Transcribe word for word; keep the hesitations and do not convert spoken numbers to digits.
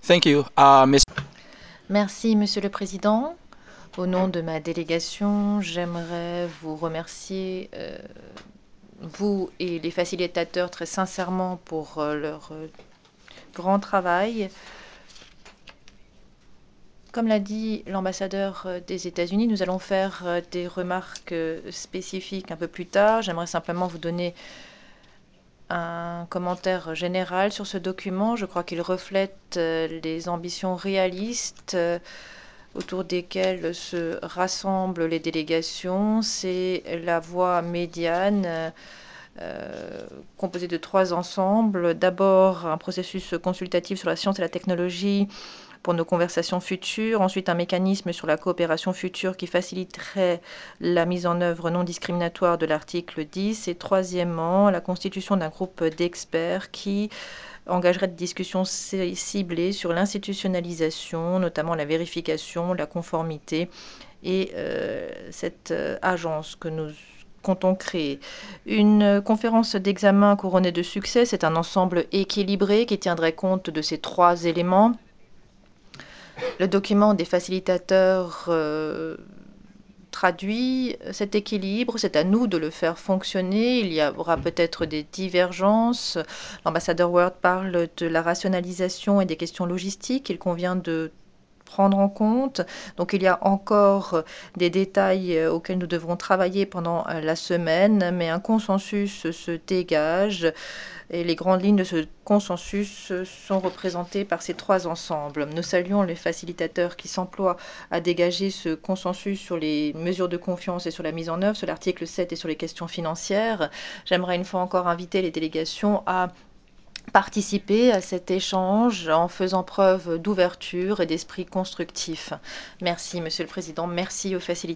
Thank you, uh, Miz Merci, Monsieur le Président. Au nom de ma délégation, j'aimerais vous remercier, euh, vous et les facilitateurs, très sincèrement pour euh, leur euh, grand travail. Comme l'a dit l'ambassadeur euh, des États-Unis, nous allons faire euh, des remarques euh, spécifiques un peu plus tard. J'aimerais simplement vous donner un commentaire général sur ce document. Je crois qu'il reflète euh, les ambitions réalistes euh, autour desquelles se rassemblent les délégations. C'est la voie médiane euh, composée de trois ensembles. D'abord, un processus consultatif sur la science et la technologie pour nos conversations futures. Ensuite, un mécanisme sur la coopération future qui faciliterait la mise en œuvre non discriminatoire de l'article dix. Et troisièmement, la constitution d'un groupe d'experts qui engagerait des discussions ciblées sur l'institutionnalisation, notamment la vérification, la conformité et euh, cette euh, agence que nous comptons créer. Une conférence d'examen couronnée de succès, c'est un ensemble équilibré qui tiendrait compte de ces trois éléments. Le document des facilitateurs euh, traduit cet équilibre, c'est à nous de le faire fonctionner. Il y aura peut-être des divergences. L'ambassadeur Ward parle de la rationalisation et des questions logistiques qu'il convient de prendre en compte. Donc il y a encore des détails auxquels nous devrons travailler pendant la semaine, mais un consensus se dégage et les grandes lignes de ce consensus sont représentées par ces trois ensembles. Nous saluons les facilitateurs qui s'emploient à dégager ce consensus sur les mesures de confiance et sur la mise en œuvre, sur l'article sept et sur les questions financières. J'aimerais une fois encore inviter les délégations à participer à cet échange en faisant preuve d'ouverture et d'esprit constructif. Merci, Monsieur le Président. Merci aux facilitateurs.